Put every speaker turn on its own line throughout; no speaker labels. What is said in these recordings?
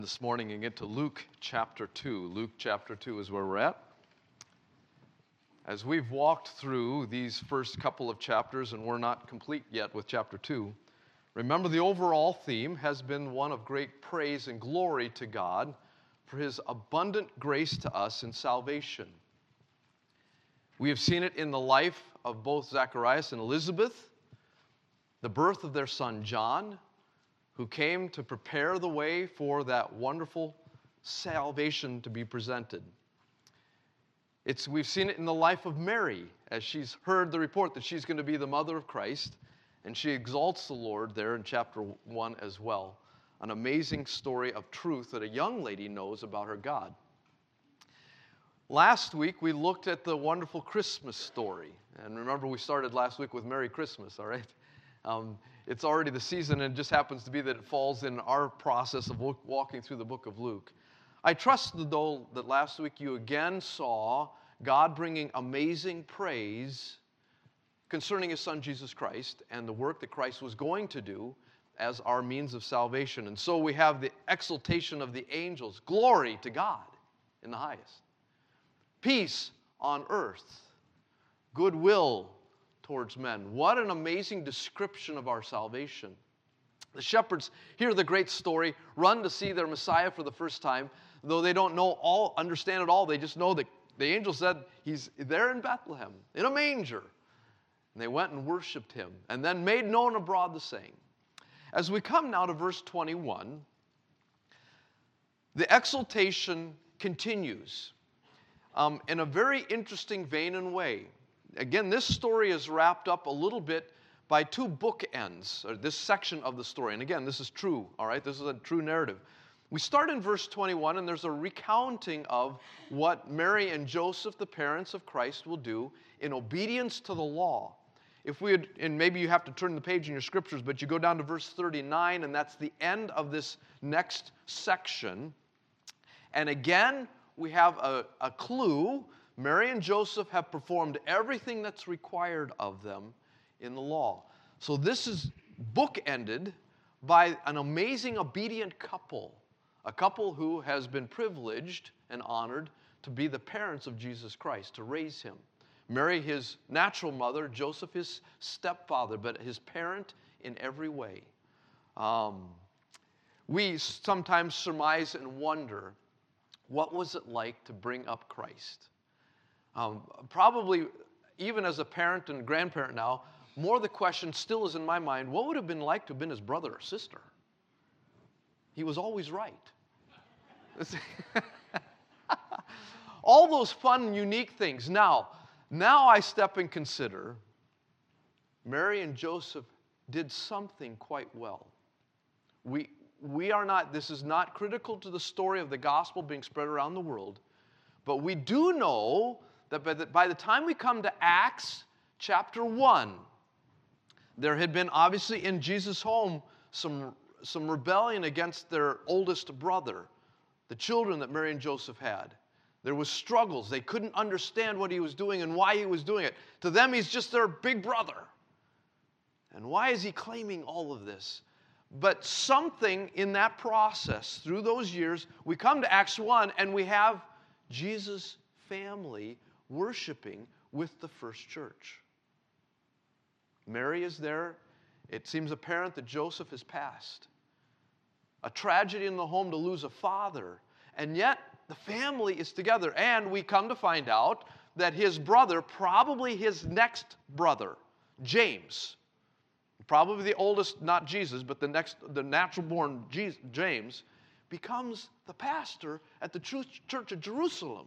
This morning and get to Luke chapter 2. Luke chapter 2 is where we're at. As we've walked through these first couple of chapters, and we're not complete yet with chapter 2, remember the overall theme has been one of great praise and glory to God for His abundant grace to us in salvation. We have seen it in the life of both Zacharias and Elizabeth, the birth of their son John, who came to prepare the way for that wonderful salvation to be presented. We've seen it in the life of Mary, as she's heard the report that she's going to be the mother of Christ, and she exalts the Lord there in chapter 1 as well. An amazing story of truth that a young lady knows about her God. Last week, we looked at the wonderful Christmas story. And remember, we started last week with Merry Christmas, all right? It's already the season, and it just happens to be that it falls in our process of walking through the book of Luke. I trust, though, that last week you again saw God bringing amazing praise concerning His Son, Jesus Christ, and the work that Christ was going to do as our means of salvation. And so we have the exaltation of the angels. Glory to God in the highest. Peace on earth. Goodwill towards men. What an amazing description of our salvation. The shepherds hear the great story, run to see their Messiah for the first time, though they don't understand it all. They just know that the angel said He's there in Bethlehem, in a manger. And they went and worshiped Him, and then made known abroad the saying. As we come now to verse 21, the exaltation continues in a very interesting vein and way. Again, this story is wrapped up a little bit by two bookends, or this section of the story. And again, this is true, all right? This is a true narrative. We start in verse 21, and there's a recounting of what Mary and Joseph, the parents of Christ, will do in obedience to the law. And maybe you have to turn the page in your scriptures, but you go down to verse 39, and that's the end of this next section. And again, we have a clue. Mary and Joseph have performed everything that's required of them in the law. So this is bookended by an amazing obedient couple, a couple who has been privileged and honored to be the parents of Jesus Christ, to raise Him. Mary, His natural mother, Joseph, His stepfather, but His parent in every way. We sometimes surmise and wonder, what was it like to bring up Christ? Probably, even as a parent and grandparent now, more the question still is in my mind, what would it have been like to have been his brother or sister? He was always right. All those fun, unique things. Now I step and consider Mary and Joseph did something quite well. We are not, this is not critical to the story of the gospel being spread around the world, but we do know that by the time we come to Acts chapter 1, there had been obviously in Jesus' home some rebellion against their oldest brother, the children that Mary and Joseph had. There was struggles. They couldn't understand what He was doing and why He was doing it. To them, He's just their big brother. And why is He claiming all of this? But something in that process, through those years, we come to Acts 1 and we have Jesus' family worshiping with the first church. Mary is there. It seems apparent that Joseph has passed. A tragedy in the home to lose a father. And yet, the family is together. And we come to find out that his brother, probably his next brother, James, probably the oldest, not Jesus, but the natural-born James, becomes the pastor at the Church of Jerusalem.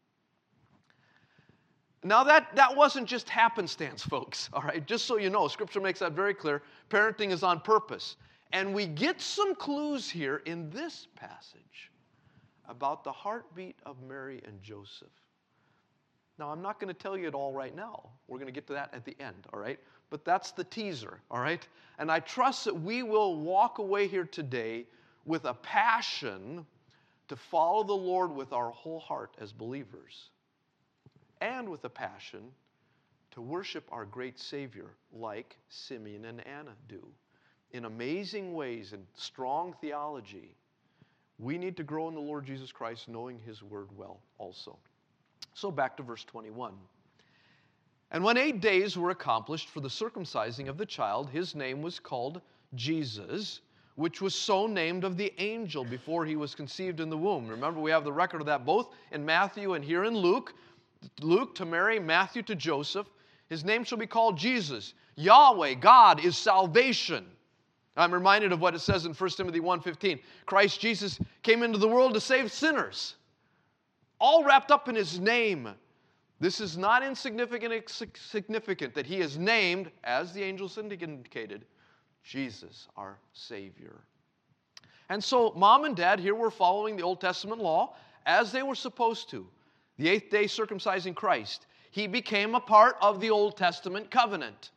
Now, that wasn't just happenstance, folks, all right? Just so you know, Scripture makes that very clear. Parenting is on purpose. And we get some clues here in this passage about the heartbeat of Mary and Joseph. Now, I'm not going to tell you it all right now. We're going to get to that at the end, all right? But that's the teaser, all right? And I trust that we will walk away here today with a passion to follow the Lord with our whole heart as believers, and with a passion to worship our great Savior like Simeon and Anna do in amazing ways and strong theology we need to grow in the Lord Jesus Christ, knowing His Word well also. So back to verse 21. And when 8 days were accomplished for the circumcising of the child, his name was called Jesus, which was so named of the angel before he was conceived in the womb. Remember, we have the record of that both in Matthew and here in Luke. Luke to Mary, Matthew to Joseph. His name shall be called Jesus. Yahweh, God, is salvation. I'm reminded of what it says in 1 Timothy 1:15. Christ Jesus came into the world to save sinners. All wrapped up in His name. This is not insignificant, significant that He is named, as the angels indicated, Jesus, our Savior. And so, Mom and Dad here were following the Old Testament law as they were supposed to. The 8th day circumcising Christ. He became a part of the Old Testament covenant.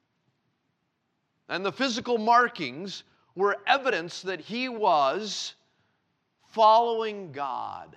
And the physical markings were evidence that He was following God.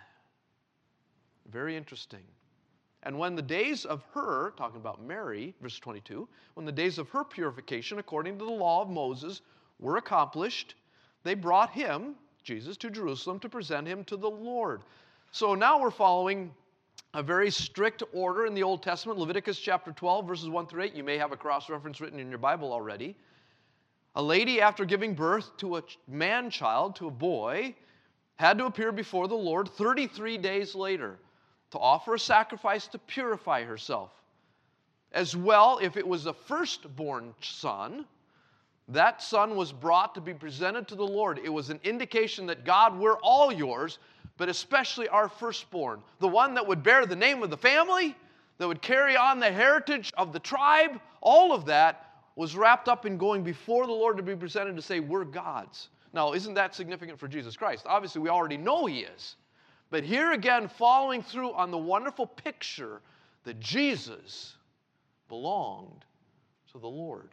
Very interesting. And when the days of her, talking about Mary, verse 22, when the days of her purification according to the law of Moses were accomplished, they brought Him, Jesus, to Jerusalem to present Him to the Lord. So now we're following a very strict order in the Old Testament. Leviticus chapter 12, verses 1 through 8. You may have a cross-reference written in your Bible already. A lady, after giving birth to a man-child, to a boy, had to appear before the Lord 33 days later to offer a sacrifice to purify herself. As well, if it was a firstborn son, that son was brought to be presented to the Lord. It was an indication that, God, we're all yours, but especially our firstborn, the one that would bear the name of the family, that would carry on the heritage of the tribe. All of that was wrapped up in going before the Lord to be presented to say, we're God's. Now, isn't that significant for Jesus Christ? Obviously, we already know He is. But here again, following through on the wonderful picture that Jesus belonged to the Lord.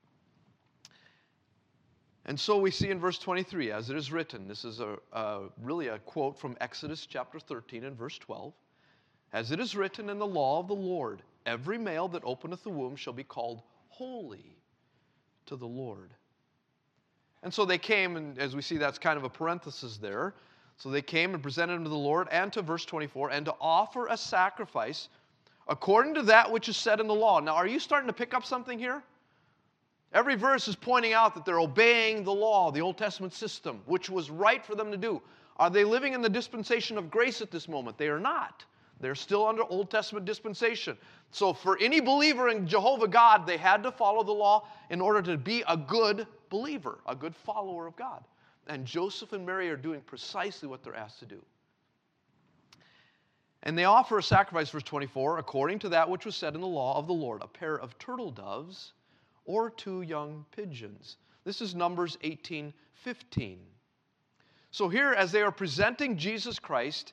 And so we see in verse 23, as it is written, this is really a quote from Exodus chapter 13 and verse 12. As it is written in the law of the Lord, every male that openeth the womb shall be called holy to the Lord. And so they came, and as we see, that's kind of a parenthesis there. So they came and presented Him to the Lord, and to verse 24, and to offer a sacrifice according to that which is said in the law. Now, are you starting to pick up something here? Every verse is pointing out that they're obeying the law, the Old Testament system, which was right for them to do. Are they living in the dispensation of grace at this moment? They are not. They're still under Old Testament dispensation. So for any believer in Jehovah God, they had to follow the law in order to be a good believer, a good follower of God. And Joseph and Mary are doing precisely what they're asked to do. And they offer a sacrifice, verse 24, according to that which was said in the law of the Lord, a pair of turtle doves or 2 young pigeons. This is Numbers 18:15. So here, as they are presenting Jesus Christ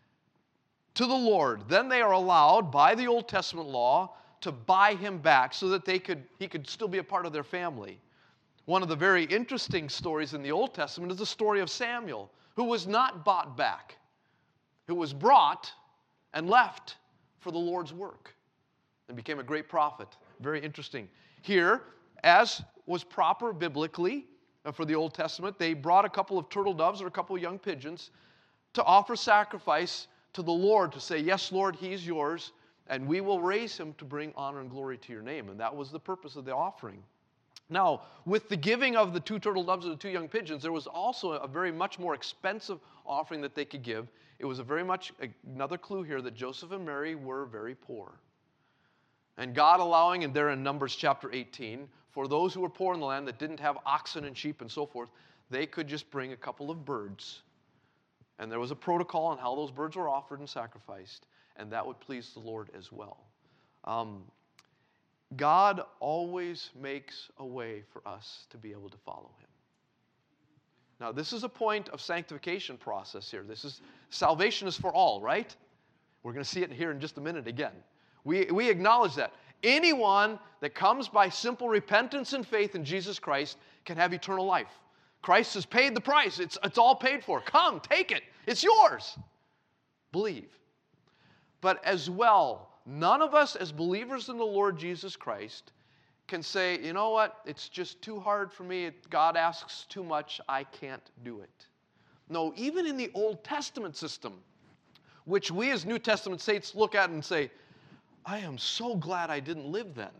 to the Lord, then they are allowed by the Old Testament law to buy Him back so that he could still be a part of their family. One of the very interesting stories in the Old Testament is the story of Samuel, who was not bought back, who was brought and left for the Lord's work and became a great prophet. Very interesting. Here, as was proper biblically for the Old Testament, they brought a couple of turtle doves or a couple of young pigeons to offer sacrifice to the Lord, to say, yes, Lord, He's yours, and we will raise Him to bring honor and glory to your name. And that was the purpose of the offering. Now, with the giving of the 2 turtle doves and the 2 young pigeons, there was also a very much more expensive offering that they could give. It was a very much another clue here that Joseph and Mary were very poor. And God allowing, and there in Numbers chapter 18, for those who were poor in the land that didn't have oxen and sheep and so forth, they could just bring a couple of birds. And there was a protocol on how those birds were offered and sacrificed, and that would please the Lord as well. God always makes a way for us to be able to follow Him. Now, this is a point of sanctification process here. Salvation is for all, right? We're going to see it here in just a minute again. We acknowledge that. Anyone that comes by simple repentance and faith in Jesus Christ can have eternal life. Christ has paid the price. It's all paid for. Come, take it. It's yours. Believe. But as well, none of us as believers in the Lord Jesus Christ can say, you know what, it's just too hard for me. God asks too much. I can't do it. No, even in the Old Testament system, which we as New Testament saints look at and say, I am so glad I didn't live then.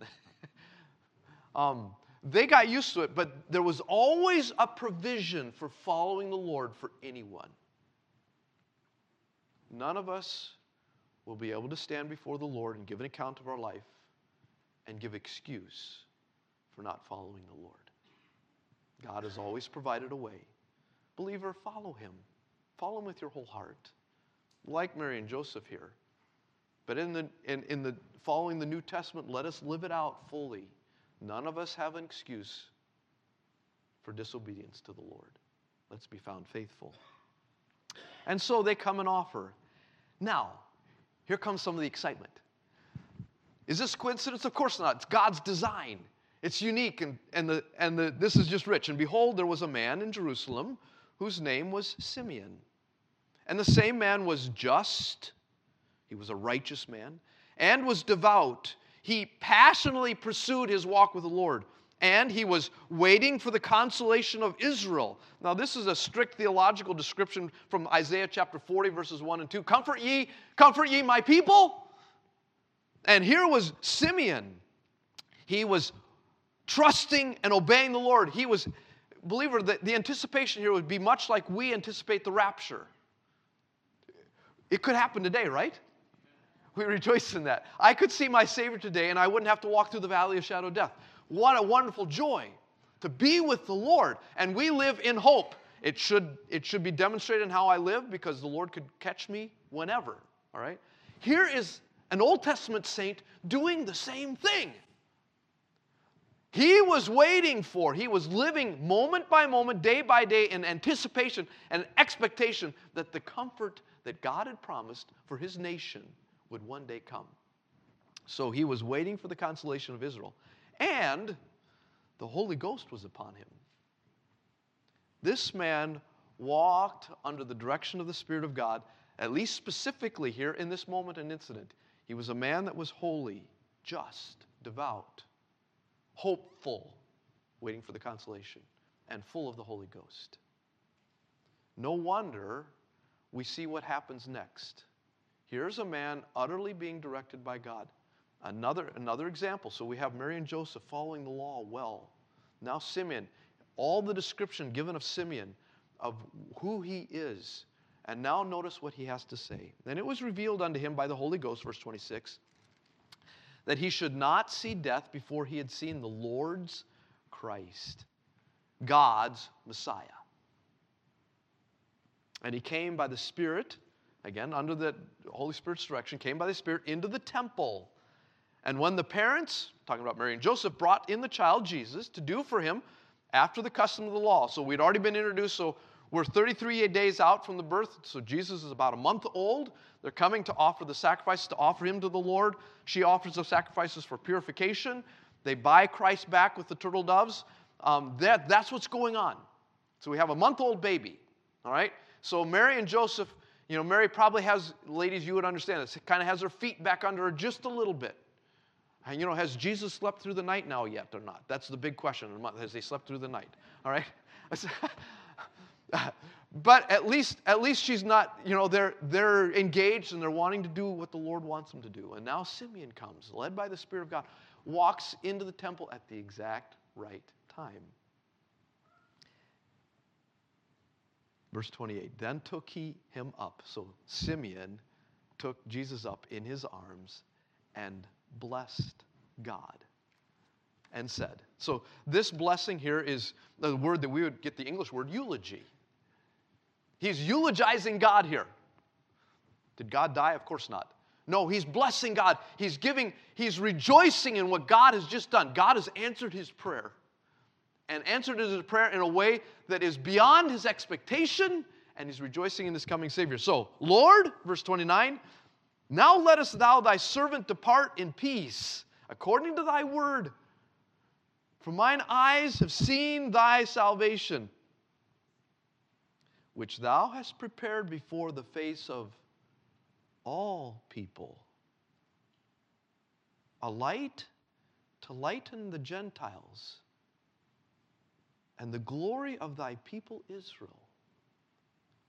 They got used to it, but there was always a provision for following the Lord for anyone. None of us will be able to stand before the Lord and give an account of our life and give excuse for not following the Lord. God has always provided a way. Believer, follow him. Follow him with your whole heart. Like Mary and Joseph here. But in the following the New Testament, let us live it out fully. None of us have an excuse for disobedience to the Lord. Let's be found faithful. And so they come and offer. Now, here comes some of the excitement. Is this coincidence? Of course not. It's God's design. It's unique, and this is just rich. And behold, there was a man in Jerusalem whose name was Simeon. And the same man was just, he was a righteous man, and was devout. He passionately pursued his walk with the Lord, and he was waiting for the consolation of Israel. Now, this is a strict theological description from Isaiah chapter 40, verses 1 and 2. Comfort ye, my people. And here was Simeon. He was trusting and obeying the Lord. He was, believer, the anticipation here would be much like we anticipate the rapture. It could happen today, right? We rejoice in that. I could see my Savior today and I wouldn't have to walk through the valley of shadow of death. What a wonderful joy to be with the Lord. And we live in hope. It should be demonstrated in how I live because the Lord could catch me whenever. All right? Here is an Old Testament saint doing the same thing. He was waiting for, he was living moment by moment, day by day in anticipation and expectation that the comfort that God had promised for his nation would one day come. So he was waiting for the consolation of Israel. And the Holy Ghost was upon him. This man walked under the direction of the Spirit of God, at least specifically here in this moment and incident. He was a man that was holy, just, devout, hopeful, waiting for the consolation, and full of the Holy Ghost. No wonder we see what happens next. Here's a man utterly being directed by God. Another example. So we have Mary and Joseph following the law well. Now Simeon, all the description given of Simeon, of who he is. And now notice what he has to say. Then it was revealed unto him by the Holy Ghost, verse 26, that he should not see death before he had seen the Lord's Christ, God's Messiah. And he came by the Spirit, again, under the Holy Spirit's direction, came by the Spirit into the temple. And when the parents, talking about Mary and Joseph, brought in the child Jesus to do for him after the custom of the law. So we'd already been introduced, so we're 33 days out from the birth, so Jesus is about a month old. They're coming to offer the sacrifices, to offer him to the Lord. She offers the sacrifices for purification. They buy Christ back with the turtle doves. That's what's going on. So we have a month-old baby, all right? So Mary and Joseph, Mary probably has, ladies, you would understand this, kind of has her feet back under her just a little bit. And, has Jesus slept through the night now yet or not? That's the big question. Has he slept through the night? All right? But at least she's not, they're engaged and they're wanting to do what the Lord wants them to do. And now Simeon comes, led by the Spirit of God, walks into the temple at the exact right time. Verse 28, then took he him up. So Simeon took Jesus up in his arms and blessed God and said. So this blessing here is the word that we would get the English word eulogy. He's eulogizing God here. Did God die? Of course not. No, he's blessing God. He's rejoicing in what God has just done. God has answered his prayer. And answered his prayer in a way that is beyond his expectation, and he's rejoicing in his coming Savior. So, Lord, verse 29, now lettest thou thy servant depart in peace, according to thy word. For mine eyes have seen thy salvation, which thou hast prepared before the face of all people, a light to lighten the Gentiles, and the glory of thy people Israel.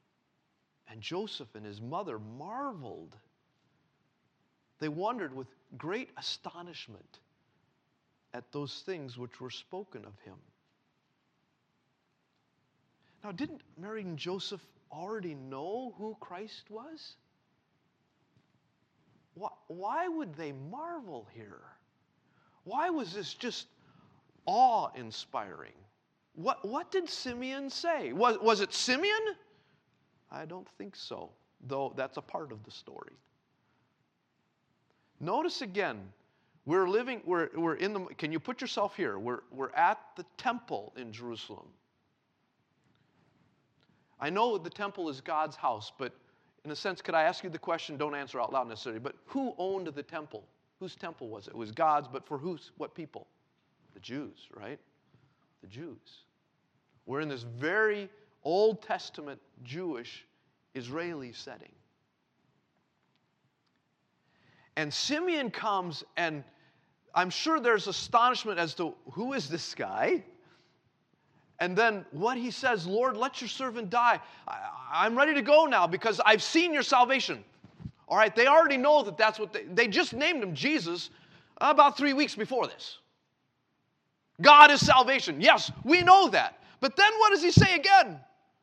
And Joseph and his mother marveled. They wondered with great astonishment at those things which were spoken of him. Now, didn't Mary and Joseph already know who Christ was? Why would they marvel here? Why was this just awe-inspiring? What did Simeon say? Was it Simeon? I don't think so, though that's a part of the story. Notice again, we're in the, can you put yourself here? We're at the temple in Jerusalem. I know the temple is God's house, but in a sense, could I ask you the question? Don't answer out loud necessarily, but who owned the temple? Whose temple was it? It was God's, but for what people? The Jews, right? The Jews. We're in this very Old Testament Jewish Israeli setting. And Simeon comes, and I'm sure there's astonishment as to who is this guy? And then what he says, Lord, let your servant die. I'm ready to go now because I've seen your salvation. All right, they already know that that's what they just named him Jesus about 3 weeks before this. God is salvation. Yes, we know that. But then what does he say again?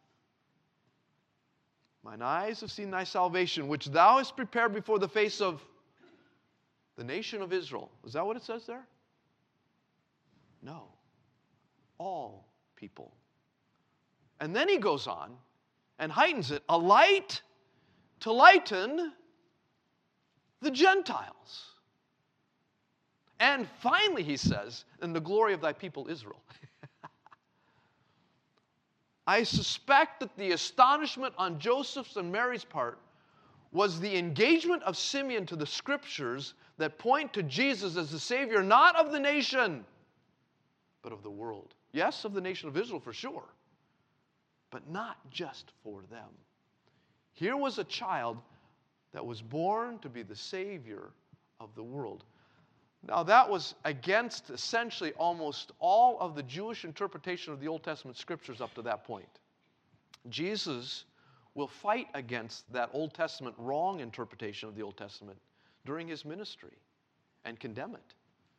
Mine eyes have seen thy salvation, which thou hast prepared before the face of the nation of Israel. Is that what it says there? No. All people. And then he goes on and heightens it. A light to lighten the Gentiles. And finally, he says, in the glory of thy people Israel. I suspect that the astonishment on Joseph's and Mary's part was the engagement of Simeon to the scriptures that point to Jesus as the Savior, not of the nation, but of the world. Yes, of the nation of Israel for sure, but not just for them. Here was a child that was born to be the Savior of the world. Now, that was against essentially almost all of the Jewish interpretation of the Old Testament scriptures up to that point. Jesus will fight against that Old Testament wrong interpretation of the Old Testament during his ministry and condemn it.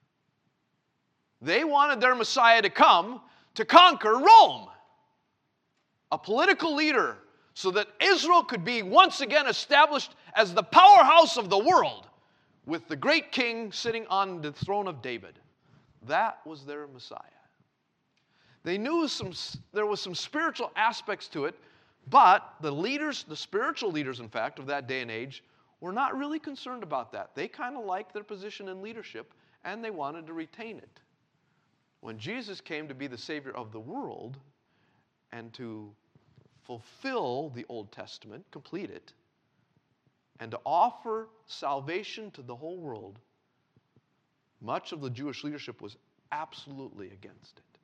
They wanted their Messiah to come to conquer Rome, a political leader, so that Israel could be once again established as the powerhouse of the world, with the great king sitting on the throne of David. That was their Messiah. They knew there was some spiritual aspects to it, but the leaders, the spiritual leaders, in fact, of that day and age, were not really concerned about that. They kind of liked their position in leadership, and they wanted to retain it. When Jesus came to be the Savior of the world and to fulfill the Old Testament, complete it, and to offer salvation to the whole world, much of the Jewish leadership was absolutely against it.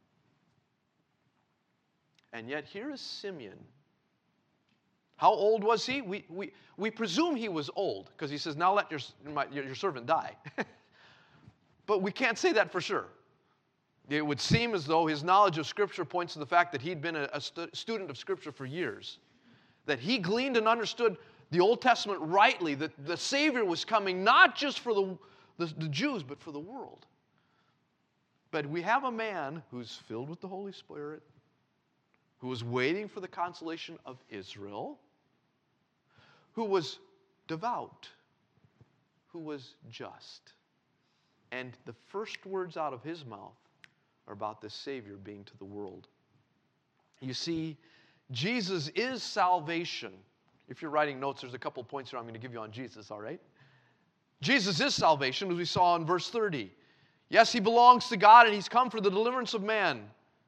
And yet here is Simeon. How old was he? We presume he was old, because he says, now let your servant die. But we can't say that for sure. It would seem as though his knowledge of Scripture points to the fact that he'd been a student of Scripture for years, that he gleaned and understood the Old Testament rightly, that the Savior was coming not just for the Jews, but for the world. But we have a man who's filled with the Holy Spirit, who was waiting for the consolation of Israel, who was devout, who was just. And the first words out of his mouth are about this Savior being to the world. You see, Jesus is salvation. If you're writing notes, there's a couple points here I'm going to give you on Jesus, all right? Jesus is salvation, as we saw in verse 30. Yes, he belongs to God, and he's come for the deliverance of man.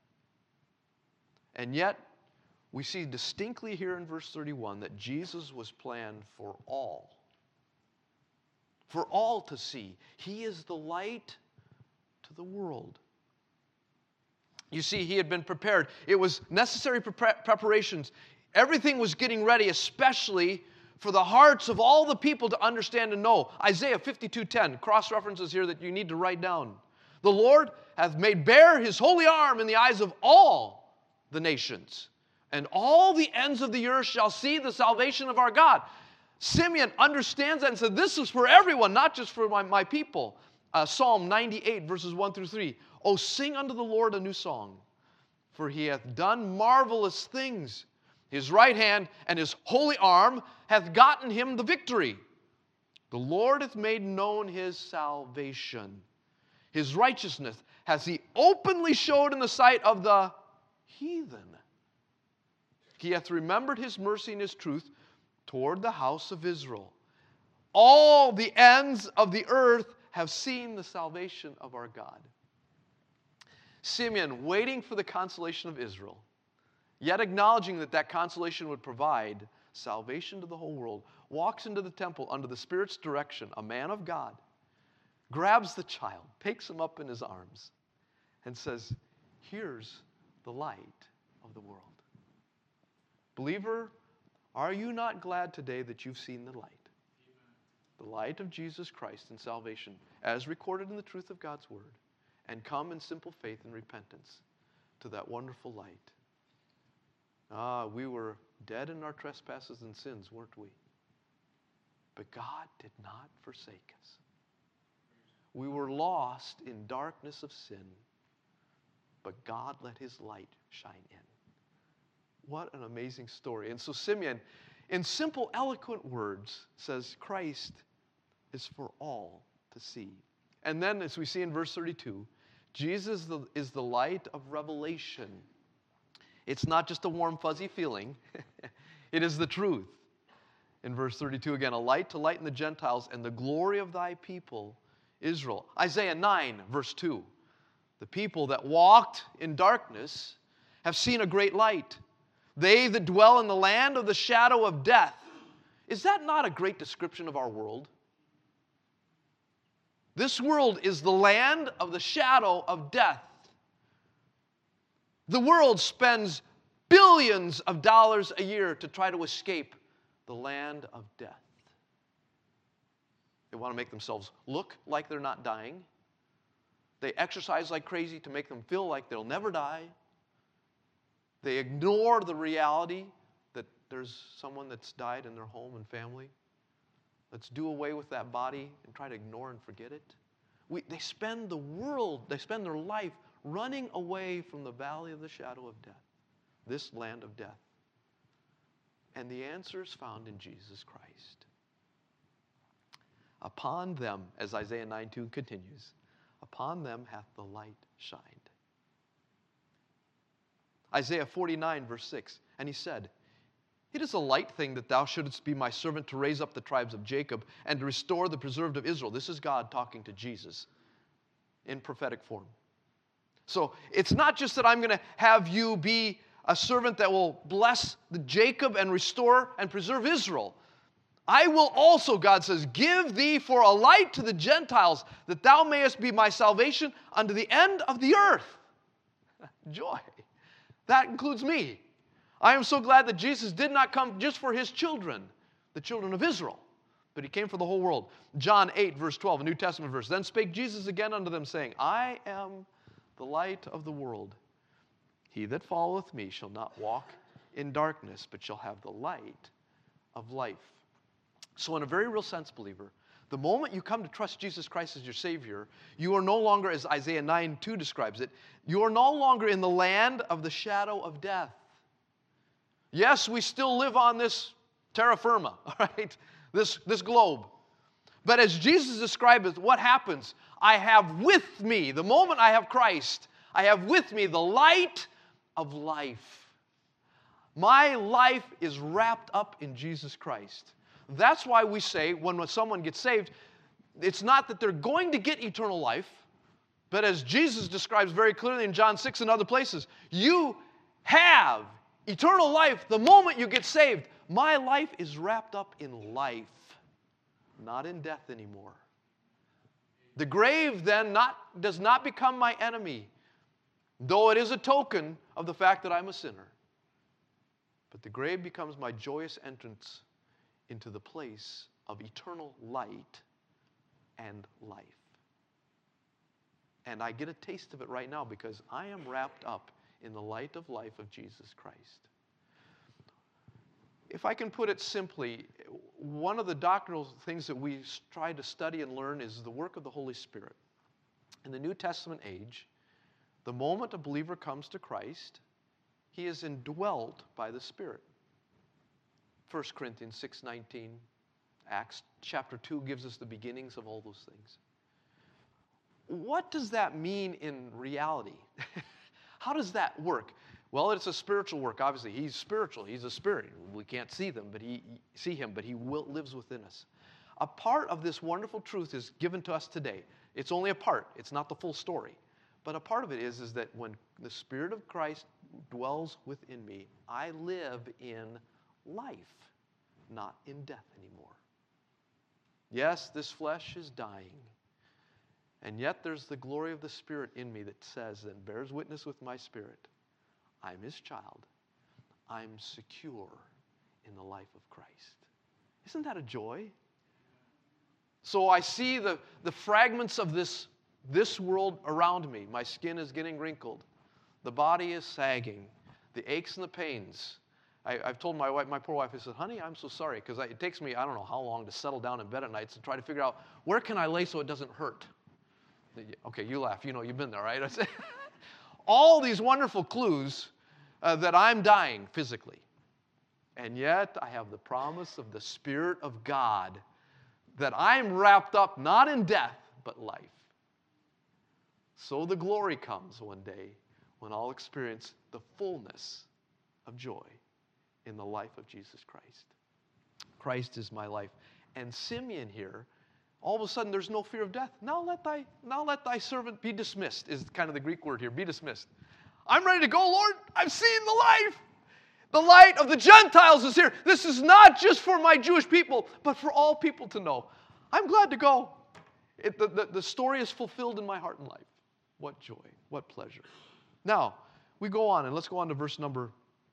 And yet, we see distinctly here in verse 31 that Jesus was planned for all to see. He is the light to the world. You see, he had been prepared. It was necessary preparations. Everything was getting ready, especially for the hearts of all the people to understand and know. Isaiah 52:10, cross-references here that you need to write down. The Lord hath made bare his holy arm in the eyes of all the nations, and all the ends of the earth shall see the salvation of our God. Simeon understands that and said, this is for everyone, not just for my people. Psalm 98, verses 1 through 3. Oh, sing unto the Lord a new song, for he hath done marvelous things. His right hand and his holy arm hath gotten him the victory. The Lord hath made known his salvation. His righteousness has he openly showed in the sight of the heathen. He hath remembered his mercy and his truth toward the house of Israel. All the ends of the earth have seen the salvation of our God. Simeon, waiting for the consolation of Israel, yet acknowledging that that consolation would provide salvation to the whole world, walks into the temple under the Spirit's direction, a man of God, grabs the child, takes him up in his arms, and says, here's the light of the world. Believer, are you not glad today that you've seen the light? The light of Jesus Christ and salvation, as recorded in the truth of God's Word, and come in simple faith and repentance to that wonderful light. We were dead in our trespasses and sins, weren't we? But God did not forsake us. We were lost in darkness of sin, but God let his light shine in. What an amazing story. And so Simeon, in simple, eloquent words, says Christ is for all to see. And then, as we see in verse 32, Jesus is the light of revelation. It's not just a warm, fuzzy feeling. It is the truth. In verse 32 again, a light to lighten the Gentiles and the glory of thy people, Israel. Isaiah 9, verse 2. The people that walked in darkness have seen a great light. They that dwell in the land of the shadow of death. Is that not a great description of our world? This world is the land of the shadow of death. The world spends billions of dollars a year to try to escape the land of death. They want to make themselves look like they're not dying. They exercise like crazy to make them feel like they'll never die. They ignore the reality that there's someone that's died in their home and family. Let's do away with that body and try to ignore and forget it. They spend their life running away from the valley of the shadow of death, this land of death. And the answer is found in Jesus Christ. Upon them, as Isaiah 9:2 continues, upon them hath the light shined. Isaiah 49, verse 6, and he said, it is a light thing that thou shouldest be my servant to raise up the tribes of Jacob and to restore the preserved of Israel. This is God talking to Jesus in prophetic form. So it's not just that I'm going to have you be a servant that will bless the Jacob and restore and preserve Israel. I will also, God says, give thee for a light to the Gentiles, that thou mayest be my salvation unto the end of the earth. Joy. That includes me. I am so glad that Jesus did not come just for his children, the children of Israel, but he came for the whole world. John 8, verse 12, a New Testament verse. Then spake Jesus again unto them, saying, I am the light of the world. He that followeth me shall not walk in darkness, but shall have the light of life. So in a very real sense, believer, the moment you come to trust Jesus Christ as your Savior, you are no longer, as Isaiah 9:2 describes it, you are no longer in the land of the shadow of death. Yes, we still live on this terra firma, all right, this globe. But as Jesus described it, what happens? I have with me, the moment I have Christ, I have with me the light of life. My life is wrapped up in Jesus Christ. That's why we say when someone gets saved, it's not that they're going to get eternal life, but as Jesus describes very clearly in John 6 and other places, you have eternal life the moment you get saved. My life is wrapped up in life, not in death anymore. The grave then does not become my enemy, though it is a token of the fact that I'm a sinner. But the grave becomes my joyous entrance into the place of eternal light and life. And I get a taste of it right now because I am wrapped up in the light of life of Jesus Christ. If I can put it simply, one of the doctrinal things that we try to study and learn is the work of the Holy Spirit. In the New Testament age, the moment a believer comes to Christ, he is indwelt by the Spirit. 1 Corinthians 6:19, Acts chapter 2 gives us the beginnings of all those things. What does that mean in reality? How does that work? Well, it's a spiritual work. Obviously, he's spiritual. He's a spirit. We can't see him, but he lives within us. A part of this wonderful truth is given to us today. It's only a part. It's not the full story. But a part of it is that when the Spirit of Christ dwells within me, I live in life, not in death anymore. Yes, this flesh is dying. And yet there's the glory of the Spirit in me that says and bears witness with my spirit, I'm His child. I'm secure in the life of Christ. Isn't that a joy? So I see the fragments of this world around me. My skin is getting wrinkled. The body is sagging. The aches and the pains. I've told my wife, my poor wife, I said, honey, I'm so sorry, because it takes me, I don't know how long to settle down in bed at night to try to figure out where can I lay so it doesn't hurt. Okay, you laugh. You know, you've been there, right? I said, all these wonderful clues that I'm dying physically. And yet I have the promise of the Spirit of God that I'm wrapped up not in death, but life. So the glory comes one day when I'll experience the fullness of joy in the life of Jesus Christ. Christ is my life. And Simeon here, all of a sudden there's no fear of death. Now let thy servant be dismissed, is kind of the Greek word here, be dismissed. I'm ready to go, Lord. I've seen the life. The light of the Gentiles is here. This is not just for my Jewish people, but for all people to know. I'm glad to go. The story is fulfilled in my heart and life. What joy, what pleasure. Now, we go on, and let's go on to verse number,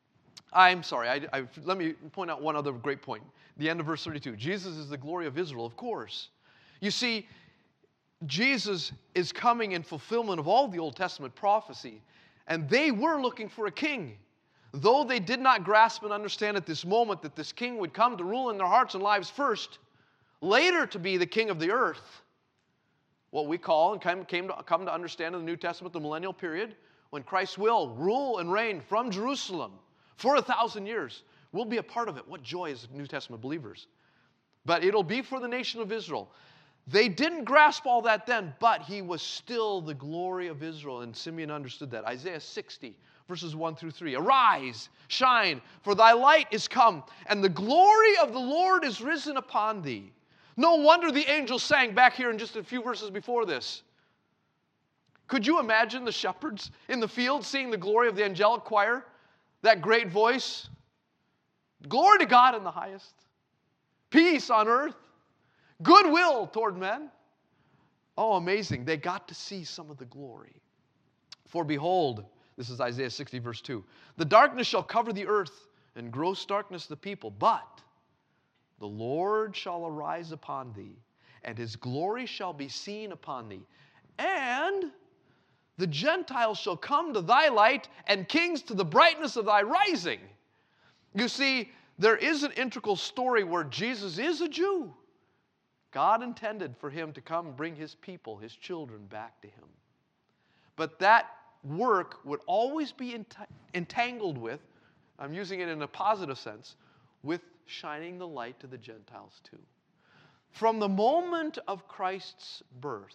let me point out one other great point. The end of verse 32. Jesus is the glory of Israel, of course. You see, Jesus is coming in fulfillment of all the Old Testament prophecy, and they were looking for a king. Though they did not grasp and understand at this moment that this king would come to rule in their hearts and lives first, later to be the king of the earth, what we call and come to understand in the New Testament, the millennial period, when Christ will rule and reign from Jerusalem for 1,000 years. We'll be a part of it. What joy as New Testament believers. But it'll be for the nation of Israel. They didn't grasp all that then, but he was still the glory of Israel, and Simeon understood that. Isaiah 60, verses 1 through 3. Arise, shine, for thy light is come, and the glory of the Lord is risen upon thee. No wonder the angels sang back here in just a few verses before this. Could you imagine the shepherds in the field seeing the glory of the angelic choir? That great voice. Glory to God in the highest. Peace on earth. Goodwill toward men. Oh, amazing. They got to see some of the glory. For behold, this is Isaiah 60, verse 2. The darkness shall cover the earth, and gross darkness the people. But the Lord shall arise upon thee, and his glory shall be seen upon thee. And the Gentiles shall come to thy light, and kings to the brightness of thy rising. You see, there is an integral story where Jesus is a Jew. God intended for him to come and bring his people, his children, back to him. But that work would always be entangled with, I'm using it in a positive sense, with shining the light to the Gentiles too. From the moment of Christ's birth,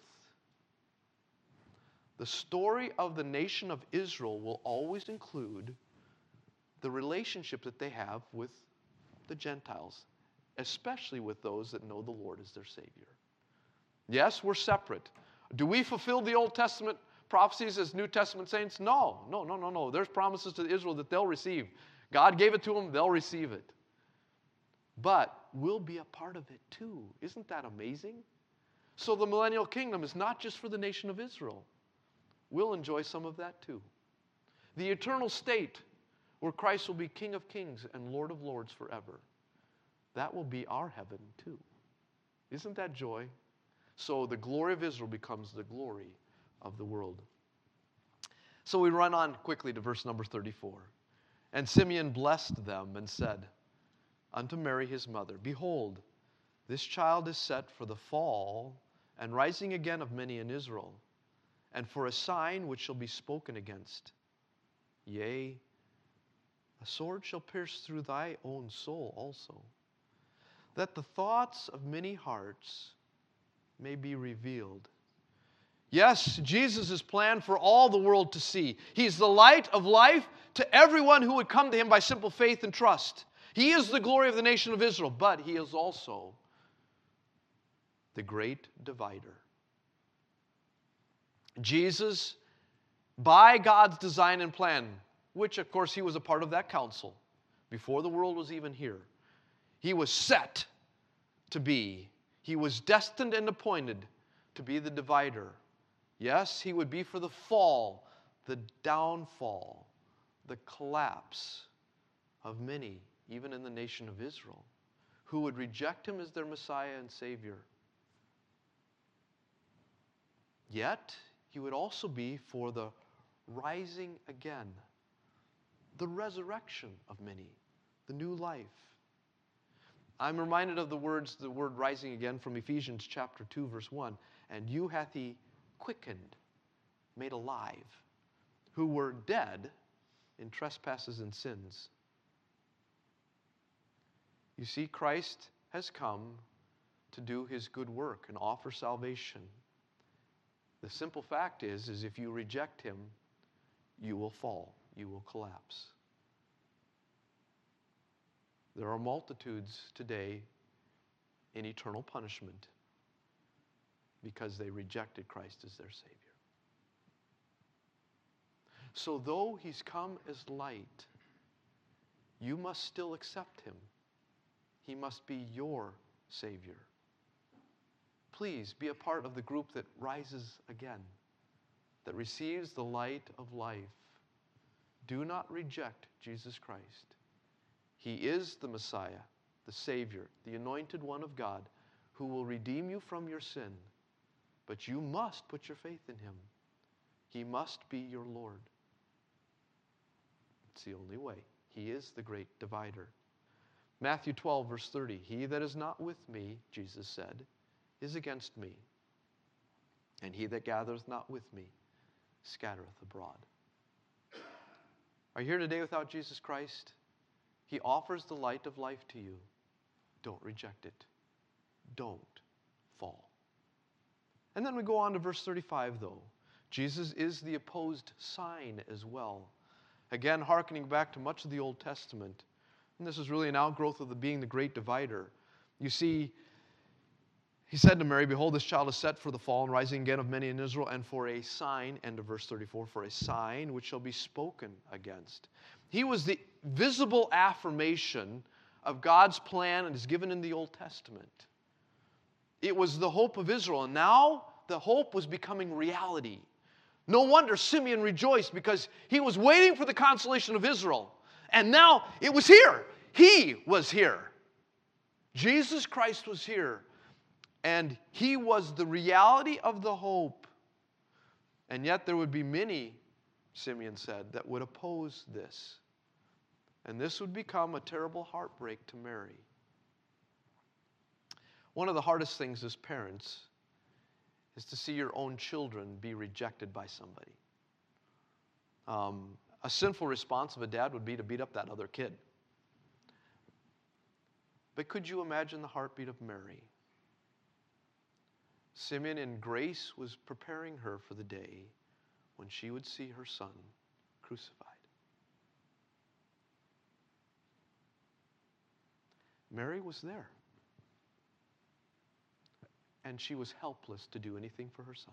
the story of the nation of Israel will always include the relationship that they have with the Gentiles, especially with those that know the Lord as their Savior. Yes, we're separate. Do we fulfill the Old Testament prophecies as New Testament saints? No. There's promises to Israel that they'll receive. God gave it to them, they'll receive it. But we'll be a part of it too. Isn't that amazing? So the millennial kingdom is not just for the nation of Israel. We'll enjoy some of that too. The eternal state where Christ will be King of kings and Lord of lords forever. That will be our heaven too. Isn't that joy? So the glory of Israel becomes the glory of the world. So we run on quickly to verse number 34. And Simeon blessed them and said, unto Mary his mother, Behold, this child is set for the fall and rising again of many in Israel, and for a sign which shall be spoken against. Yea, a sword shall pierce through thy own soul also, that the thoughts of many hearts may be revealed. Yes, Jesus is planned for all the world to see. He's the light of life to everyone who would come to him by simple faith and trust. He is the glory of the nation of Israel, but he is also the great divider. Jesus, by God's design and plan, which of course he was a part of that council before the world was even here, he was set to be, he was destined and appointed to be the divider. Yes, he would be for the fall, the downfall, the collapse of many, even in the nation of Israel, who would reject him as their Messiah and Savior. Yet, he would also be for the rising again, the resurrection of many, the new life. I'm reminded of the word rising again from Ephesians chapter 2, verse 1. And you hath he quickened, made alive, who were dead in trespasses and sins. You see, Christ has come to do his good work and offer salvation. The simple fact is if you reject him, you will fall, you will collapse. There are multitudes today in eternal punishment because they rejected Christ as their Savior. So though he's come as light, you must still accept him. He must be your Savior. Please be a part of the group that rises again, that receives the light of life. Do not reject Jesus Christ. He is the Messiah, the Savior, the anointed one of God, who will redeem you from your sin. But you must put your faith in him. He must be your Lord. It's the only way. He is the great divider. Matthew 12, verse 30, He that is not with me, Jesus said, is against me. And he that gathereth not with me scattereth abroad. Are you here today without Jesus Christ? He offers the light of life to you. Don't reject it. Don't fall. And then we go on to verse 35, though. Jesus is the opposed sign as well. Again, hearkening back to much of the Old Testament. And this is really an outgrowth of being the great divider. You see, he said to Mary, Behold, this child is set for the fall and rising again of many in Israel, and for a sign, end of verse 34, for a sign which shall be spoken against. He was the visible affirmation of God's plan and is given in the Old Testament. It was the hope of Israel, and now the hope was becoming reality. No wonder Simeon rejoiced, because he was waiting for the consolation of Israel. And now it was here. He was here. Jesus Christ was here. And he was the reality of the hope. And yet there would be many, Simeon said, that would oppose this. And this would become a terrible heartbreak to Mary. One of the hardest things as parents is to see your own children be rejected by somebody. A sinful response of a dad would be to beat up that other kid. But could you imagine the heartbeat of Mary? Simeon in grace was preparing her for the day when she would see her son crucified. Mary was there. And she was helpless to do anything for her son.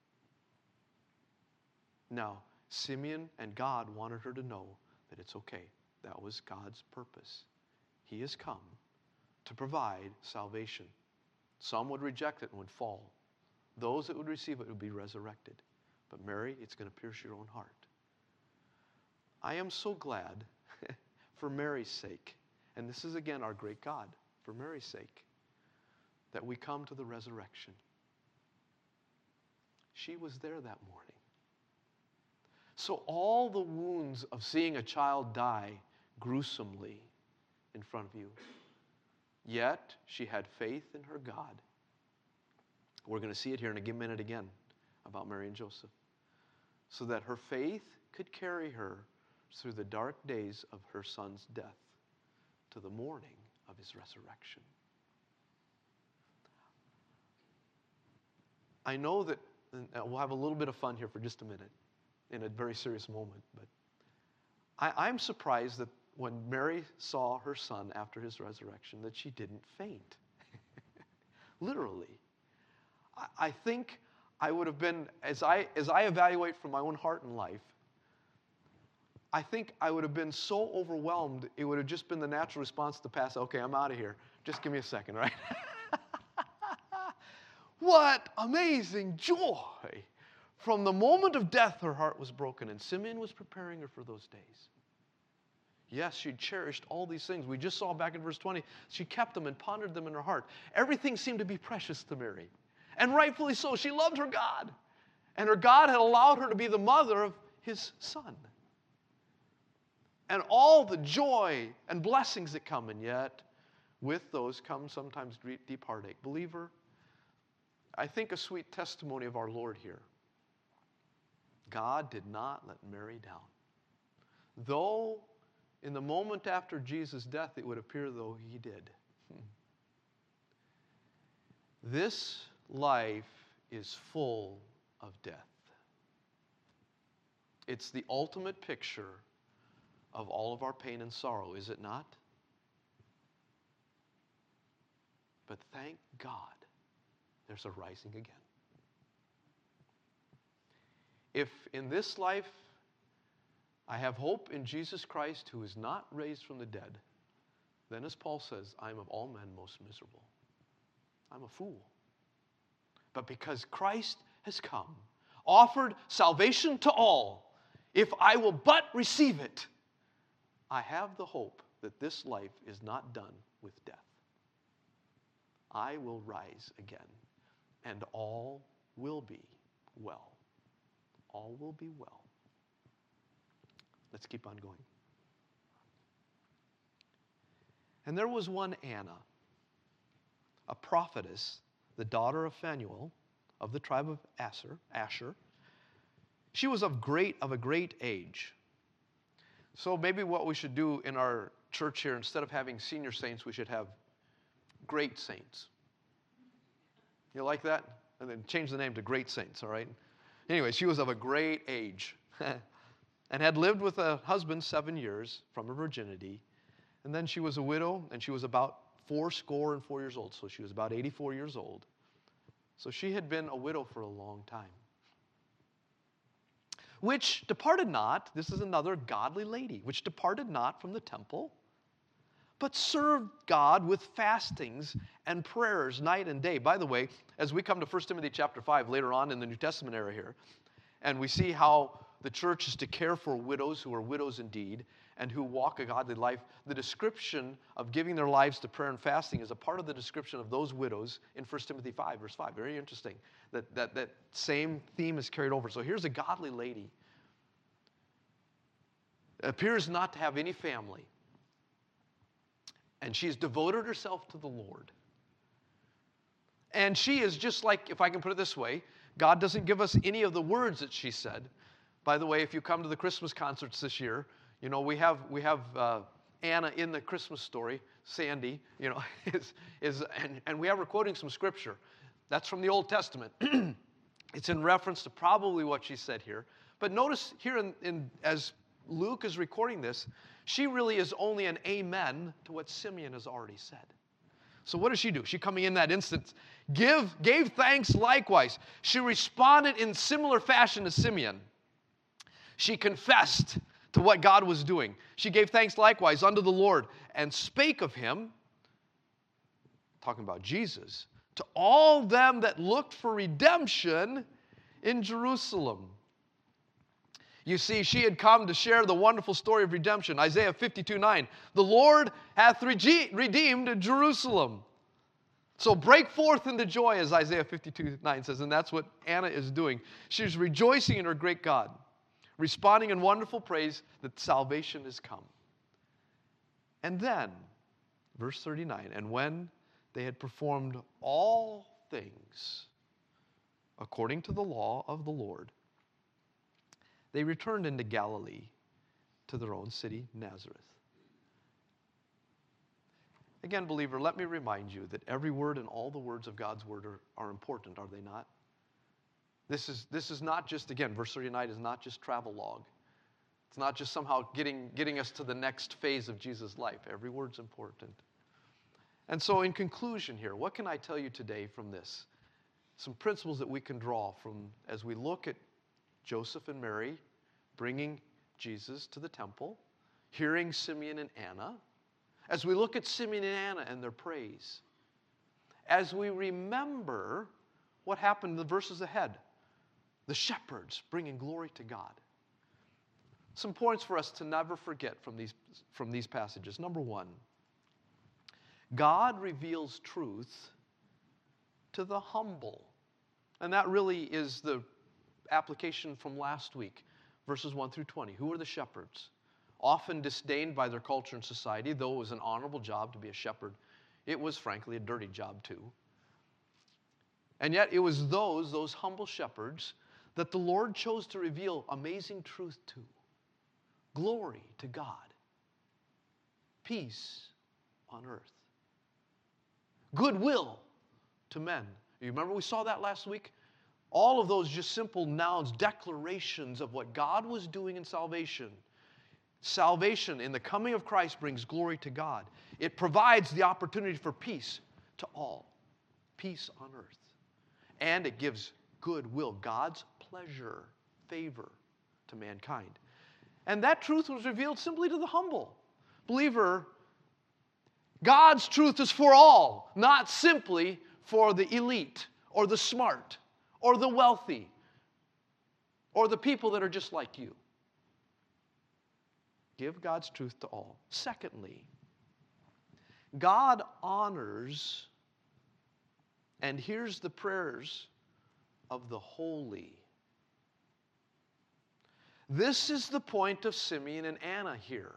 Now, Simeon and God wanted her to know that it's okay. That was God's purpose. He has come to provide salvation. Some would reject it and would fall. Those that would receive it would be resurrected. But Mary, it's going to pierce your own heart. I am so glad for Mary's sake, and this is again our great God, for Mary's sake, that we come to the resurrection. She was there that morning. So all the wounds of seeing a child die gruesomely in front of you, Yet she had faith in her God. We're going to see it here in a minute again about Mary and Joseph. So that her faith could carry her through the dark days of her son's death to the morning of his resurrection. I know that, and we'll have a little bit of fun here for just a minute in a very serious moment, but I'm surprised that when Mary saw her son after his resurrection that she didn't faint. Literally. I think I would have been, as I evaluate from my own heart and life, I think I would have been so overwhelmed, it would have just been the natural response to the past. Okay, I'm out of here. Just give me a second, right? What amazing joy. From the moment of death, her heart was broken, and Simeon was preparing her for those days. Yes, she cherished all these things. We just saw back in verse 20, she kept them and pondered them in her heart. Everything seemed to be precious to Mary. And rightfully so. She loved her God. And her God had allowed her to be the mother of his son. And all the joy and blessings that come, and yet with those come sometimes deep heartache. Believer, I think a sweet testimony of our Lord here. God did not let Mary down. Though in the moment after Jesus' death, it would appear though he did. This life is full of death. It's the ultimate picture of all of our pain and sorrow, is it not? But thank God there's a rising again. If in this life I have hope in Jesus Christ who is not raised from the dead, then as Paul says, I am of all men most miserable. I'm a fool. But because Christ has come, offered salvation to all, if I will but receive it, I have the hope that this life is not done with death. I will rise again, and all will be well. All will be well. Let's keep on going. And there was one Anna, a prophetess, the daughter of Phanuel, of the tribe of Asher. She was of a great age. So maybe what we should do in our church here, instead of having senior saints, we should have great saints. You like that? And then change the name to great saints, all right? Anyway, she was of a great age and had lived with a husband 7 years from her virginity. And then she was a widow, and she was about 84 years old. So she was about 84 years old. So she had been a widow for a long time. Which departed not, this is another godly lady, which departed not from the temple, but served God with fastings and prayers night and day. By the way, as we come to 1 Timothy chapter 5 later on in the New Testament era here, and we see how the church is to care for widows who are widows indeed and who walk a godly life, the description of giving their lives to prayer and fasting is a part of the description of those widows in 1 Timothy 5, verse 5. Very interesting that same theme is carried over. So here's a godly lady. Appears not to have any family. And she's devoted herself to the Lord. And she is just like, if I can put it this way, God doesn't give us any of the words that she said. By the way, if you come to the Christmas concerts this year, you know, we have Anna in the Christmas story, Sandy, you know, and we have her quoting some scripture. That's from the Old Testament. It's in reference to probably what she said here. But notice here as Luke is recording this, she really is only an amen to what Simeon has already said. So what does she do? She coming in that instant, gave thanks likewise. She responded in similar fashion to Simeon. She confessed to what God was doing. She gave thanks likewise unto the Lord and spake of him, talking about Jesus, to all them that looked for redemption in Jerusalem. You see, she had come to share the wonderful story of redemption. Isaiah 52:9. The Lord hath redeemed Jerusalem. So break forth into joy, as Isaiah 52:9 says, and that's what Anna is doing. She's rejoicing in her great God, responding in wonderful praise that salvation has come. And then, Verse 39, and when they had performed all things according to the law of the Lord, they returned into Galilee to their own city, Nazareth. Again, believer, let me remind you that every word and all the words of God's word are important, are they not? This is not just, again, verse 39 is not just travel log. It's not just somehow getting us to the next phase of Jesus' life. Every word's important. And so in conclusion here, what can I tell you today from this? Some principles that we can draw from as we look at Joseph and Mary bringing Jesus to the temple, hearing Simeon and Anna, as we look at Simeon and Anna and their praise, as we remember what happened in the verses ahead, the shepherds bringing glory to God. Some points for us to never forget from these passages. Number one, God reveals truth to the humble. And that really is the application from last week, verses 1 through 20. Who are the shepherds? Often disdained by their culture and society, though it was an honorable job to be a shepherd, it was frankly a dirty job too. And yet it was those humble shepherds that the Lord chose to reveal amazing truth to. Glory to God. Peace on earth. Goodwill to men. You remember we saw that last week? All of those just simple nouns, declarations of what God was doing in salvation. Salvation in the coming of Christ brings glory to God. It provides the opportunity for peace to all. Peace on earth. And it gives goodwill, God's pleasure, favor to mankind. And that truth was revealed simply to the humble. Believer, God's truth is for all, not simply for the elite or the smart or the wealthy or the people that are just like you. Give God's truth to all. Secondly, God honors and hears the prayers of the holy. This is the point of Simeon and Anna here.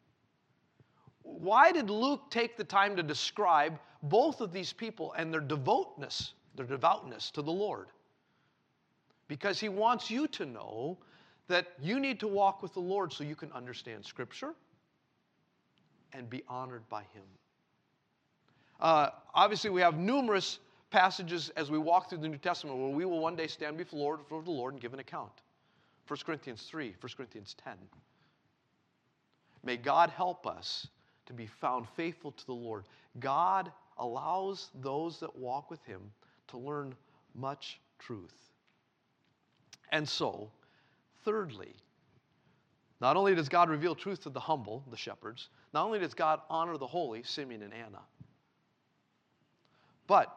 Why did Luke take the time to describe both of these people and their devoutness to the Lord? Because he wants you to know that you need to walk with the Lord so you can understand Scripture and be honored by Him. Obviously, we have numerous passages as we walk through the New Testament where we will one day stand before the Lord and give an account. 1 Corinthians 3, 1 Corinthians 10. May God help us to be found faithful to the Lord. God allows those that walk with Him to learn much truth. And so, thirdly, not only does God reveal truth to the humble, the shepherds, not only does God honor the holy, Simeon and Anna, but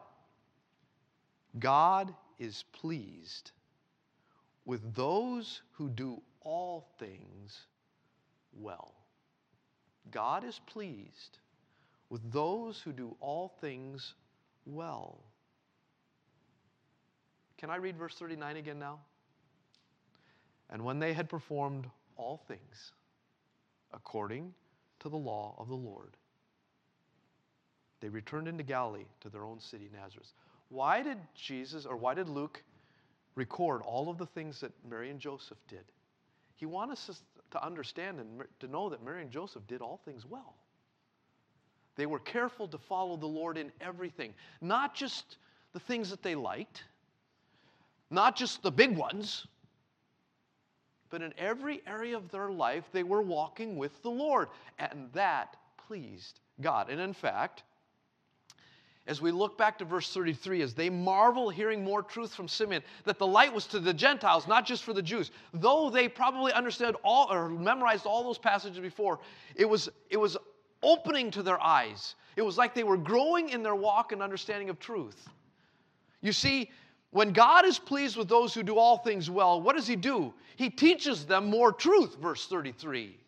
God is pleased with those who do all things well. God is pleased with those who do all things well. Can I read verse 39 again now? And when they had performed all things according to the law of the Lord, they returned into Galilee to their own city, Nazareth. Why did Luke record all of the things that Mary and Joseph did? He wants us to understand and to know that Mary and Joseph did all things well. They were careful to follow the Lord in everything. Not just the things that they liked, not just the big ones, but in every area of their life, they were walking with the Lord. And that pleased God. And in fact, as we look back to verse 33, as they marvel hearing more truth from Simeon, that the light was to the Gentiles, not just for the Jews. Though they probably understood all or memorized all those passages before, it was opening to their eyes. It was like they were growing in their walk and understanding of truth. You see, when God is pleased with those who do all things well, what does He do? He teaches them more truth, verse 33.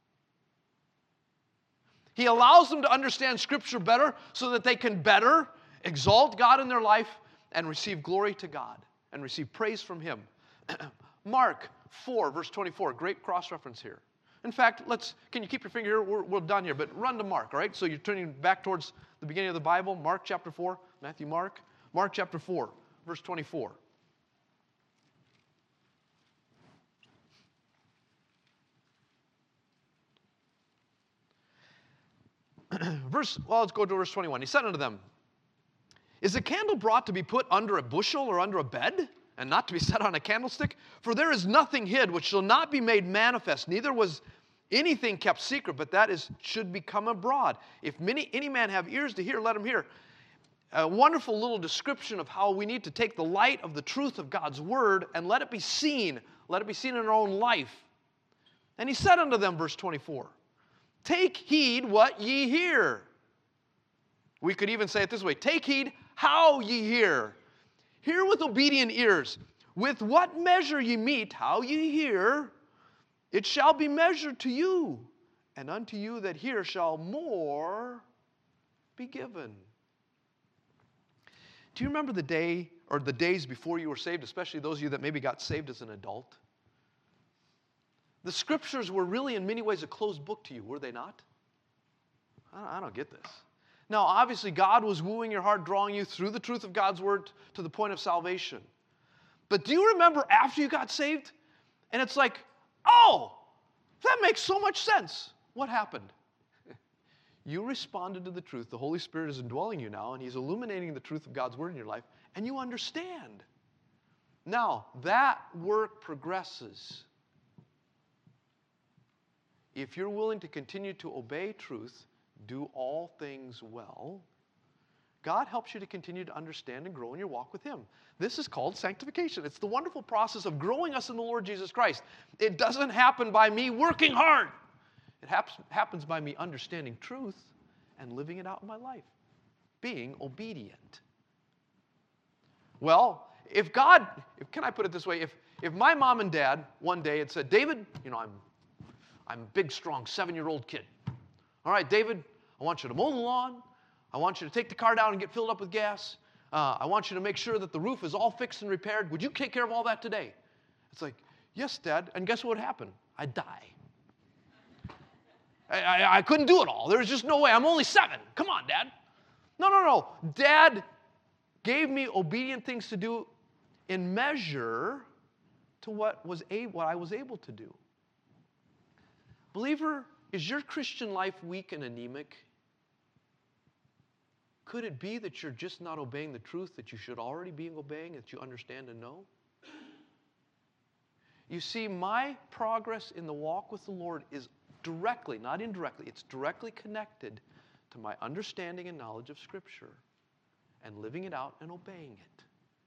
He allows them to understand Scripture better so that they can better exalt God in their life and receive glory to God and receive praise from Him. Mark 4, verse 24, great cross-reference here. In fact, can you keep your finger here? We're done here, but run to Mark, all right? So you're turning back towards the beginning of the Bible, Mark chapter 4, Matthew, Mark chapter 4, verse 24. Let's go to verse 21. He said unto them, is a candle brought to be put under a bushel or under a bed, and not to be set on a candlestick? For there is nothing hid which shall not be made manifest, neither was anything kept secret, but that should become abroad. If any man have ears to hear, let him hear. A wonderful little description of how we need to take the light of the truth of God's word and let it be seen. Let it be seen in our own life. And he said unto them, verse 24, take heed what ye hear. We could even say it this way, take heed how ye hear. Hear with obedient ears. With what measure ye meet, how ye hear, it shall be measured to you, and unto you that hear shall more be given. Do you remember the day or the days before you were saved, especially those of you that maybe got saved as an adult? The scriptures were really in many ways a closed book to you, were they not? I don't get this. Now, obviously, God was wooing your heart, drawing you through the truth of God's word to the point of salvation. But do you remember after you got saved? And it's like, oh, that makes so much sense. What happened? You responded to the truth. The Holy Spirit is indwelling you now, and He's illuminating the truth of God's word in your life, and you understand. Now, that work progresses. If you're willing to continue to obey truth, do all things well, God helps you to continue to understand and grow in your walk with Him. This is called sanctification. It's the wonderful process of growing us in the Lord Jesus Christ. It doesn't happen by me working hard. It happens by me understanding truth and living it out in my life, being obedient. Well, can I put it this way? If my mom and dad one day had said, David, I'm a big, strong 7-year-old kid. All right, David, I want you to mow the lawn. I want you to take the car down and get filled up with gas. I want you to make sure that the roof is all fixed and repaired. Would you take care of all that today? It's like, yes, Dad. And guess what would happen? I'd die. I couldn't do it all. There's just no way. I'm only 7. Come on, Dad. No. Dad gave me obedient things to do in measure to what I was able to do. Believer, is your Christian life weak and anemic? Could it be that you're just not obeying the truth that you should already be obeying, that you understand and know? You see, my progress in the walk with the Lord is directly, not indirectly, it's directly connected to my understanding and knowledge of Scripture and living it out and obeying it.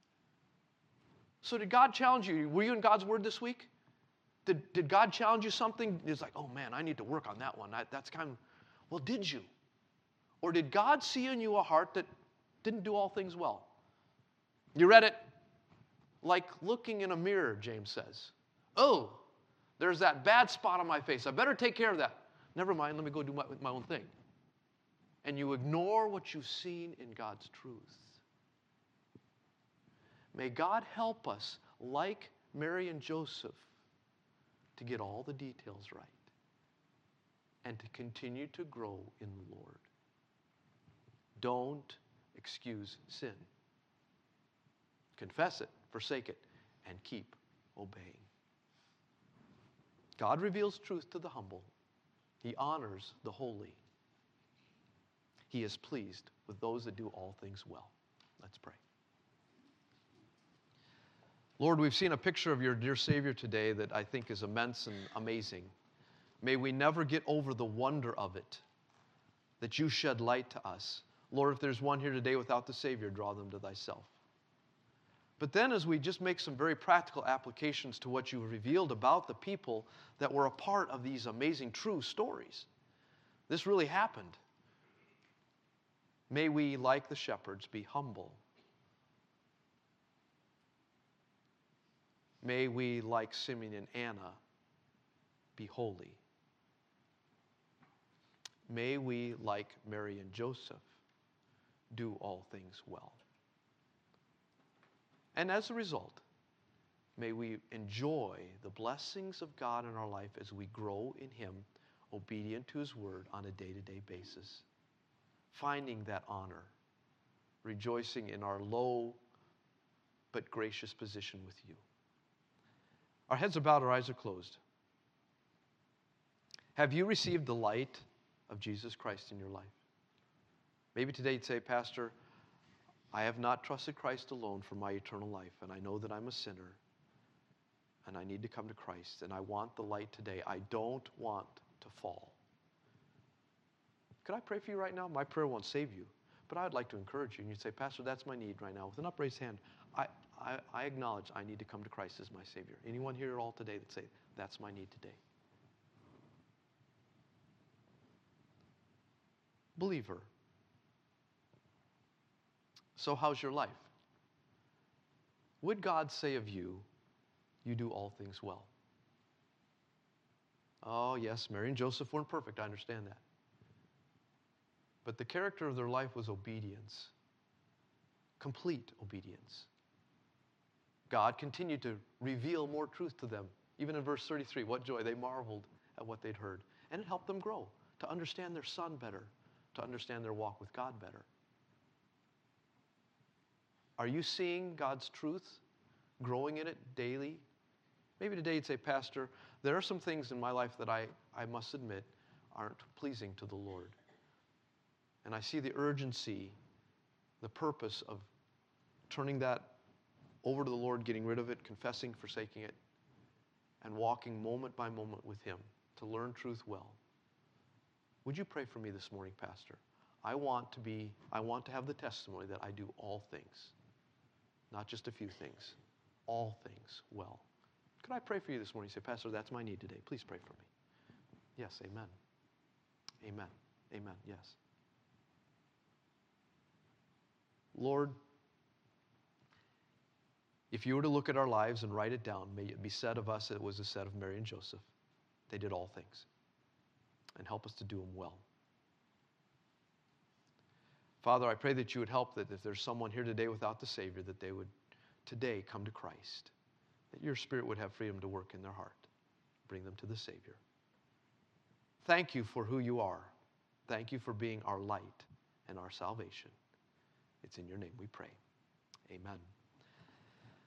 So did God challenge you? Were you in God's Word this week? Did God challenge you something? It's like, oh man, I need to work on that one. That's kind of, well, did you? Or did God see in you a heart that didn't do all things well? You read it like looking in a mirror, James says. Oh, there's that bad spot on my face. I better take care of that. Never mind, let me go do my own thing. And you ignore what you've seen in God's truth. May God help us, like Mary and Joseph, to get all the details right and to continue to grow in the Lord. Don't excuse sin. Confess it, forsake it, and keep obeying. God reveals truth to the humble. He honors the holy. He is pleased with those that do all things well. Let's pray. Lord, we've seen a picture of your dear Savior today that I think is immense and amazing. May we never get over the wonder of it, that you shed light to us. Lord, if there's one here today without the Savior, draw them to thyself. But then as we just make some very practical applications to what you've revealed about the people that were a part of these amazing true stories, this really happened. May we, like the shepherds, be humble. May we, like Simeon and Anna, be holy. May we, like Mary and Joseph, do all things well. And as a result, may we enjoy the blessings of God in our life as we grow in Him, obedient to His word on a day-to-day basis, finding that honor, rejoicing in our low but gracious position with you. Our heads are bowed, our eyes are closed. Have you received the light of Jesus Christ in your life? Maybe today you'd say, Pastor, I have not trusted Christ alone for my eternal life, and I know that I'm a sinner, and I need to come to Christ, and I want the light today. I don't want to fall. Could I pray for you right now? My prayer won't save you, but I'd like to encourage you. And you'd say, Pastor, that's my need right now. With an upraised hand, I acknowledge I need to come to Christ as my Savior. Anyone here at all today that say, that's my need today? Believer. So how's your life? Would God say of you, you do all things well? Oh, yes, Mary and Joseph weren't perfect. I understand that. But the character of their life was obedience, complete obedience. God continued to reveal more truth to them. Even in verse 33, what joy. They marveled at what they'd heard. And it helped them grow, to understand their son better, to understand their walk with God better. Are you seeing God's truth, growing in it daily? Maybe today you'd say, Pastor, there are some things in my life that I must admit aren't pleasing to the Lord. And I see the urgency, the purpose of turning that over to the Lord, getting rid of it, confessing, forsaking it, and walking moment by moment with Him to learn truth well. Would you pray for me this morning, Pastor? I want to have the testimony that I do all things, not just a few things, all things well. Could I pray for you this morning? You say, Pastor, that's my need today. Please pray for me. Yes, amen. Amen. Amen. Yes. Lord, if you were to look at our lives and write it down, may it be said of us that it was said of Mary and Joseph. They did all things. And help us to do them well. Father, I pray that you would help that if there's someone here today without the Savior, that they would today come to Christ, that your Spirit would have freedom to work in their heart, bring them to the Savior. Thank you for who you are. Thank you for being our light and our salvation. It's in your name we pray. Amen.